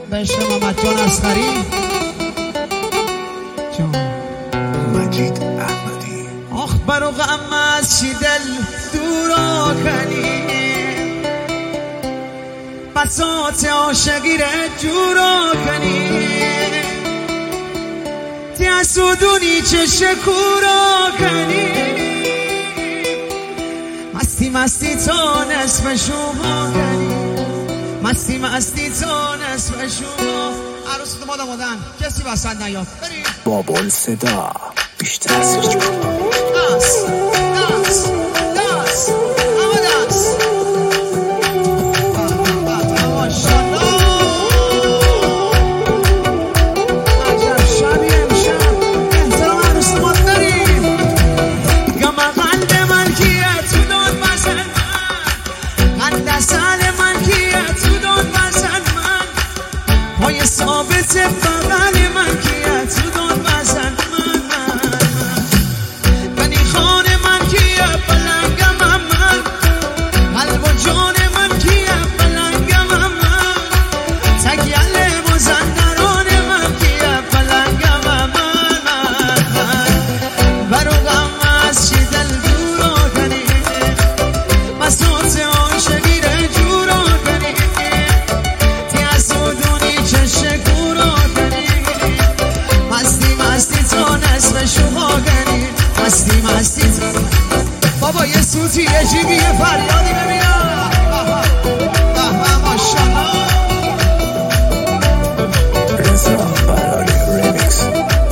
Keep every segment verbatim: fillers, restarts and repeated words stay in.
بشت محمد جان اصغری جان مجید احمدی. آخ برو غم از چی دل دورا کنی، بساط عاشقی ره جورا کنی، تی اسودونی چه کورا کنی، مستی مستی تا نصف شما کنی، مستی مستی تا نصف شما. عروس تو مادم آدن کسی وسط نیاد بریم. بابل صدا بیشتر از هیچ جا. دست دست دست همه دست ثابت بغل من کیه تو دون بزن من من من بنی خان من کیه بلنگم من قلب و جان من کیه بلنگم من تگیل مزندران من کیه بلنگم من من من برو غم از چی دل دورا کنی، بساط عاشقی ره جورا کنی، تی از دونی چشک شما گنی، مستی مستی تو بابا یه سوتی یه جیبی یه فریادی ببینم. بابا ماشالله رضا براری ریمیکس.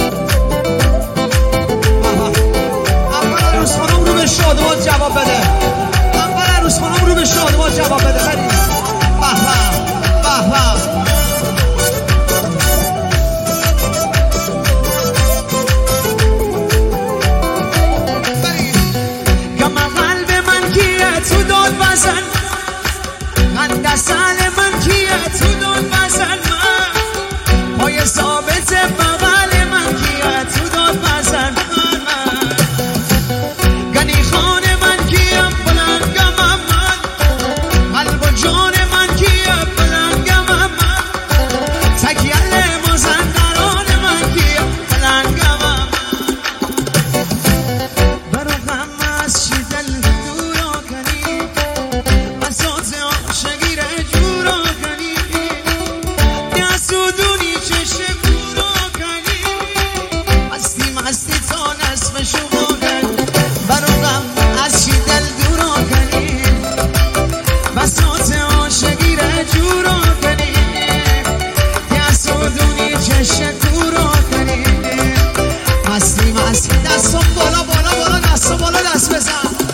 اول عروس خانم رو به شادمات جواب بده، اول عروس خانم رو به شادمات جواب بده بریم. بابا بابا دستان من کیه تو دون بزن من، پای ثابت بغل من کیه تو دون بزن من، گنی خان من کیه بلنگم من، قلب و جان من کیه بلنگم من، تگیل مزندران من کیه بلنگم من. برو غم از چی دل دورا کنی، بساط عاشقی ره جورا کنی، نیاسودونی چشم کورا کنی، مستی مستی تا نصف شما کنی. برو غم از چی دل دورا کنی، بساط عاشقی ره جورا کنی، نیاسودونی چشم کورا کنی، مستی مستی. دستم بالا بالا بالا دستم بالا دست بزن.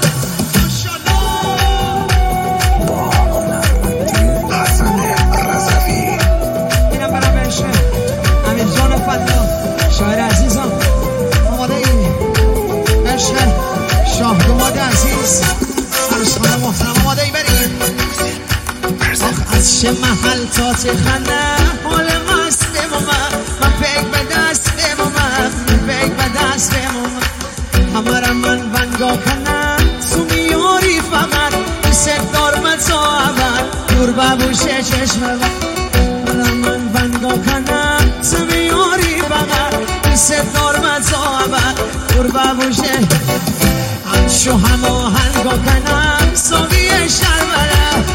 شاعر عزیزم آماده ای عشق شاه دوماد عزیز عروس خانم محترم آماده ای بریم. آخ از چه محل تا چه خنده حال مست بمومد، من پیک به دست بمومد، پیک به دست بمومد، همه من بنگاه کنم تو میاری فقط بیست دارم تا اول دور ببوشه چشم من، من بنگاه کنم تو میاری فقط بیست دارم تا اول دور ببوشه همشو همه هنگاه کنم ساقی شربره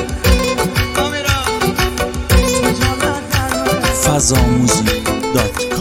فضا موزیک دات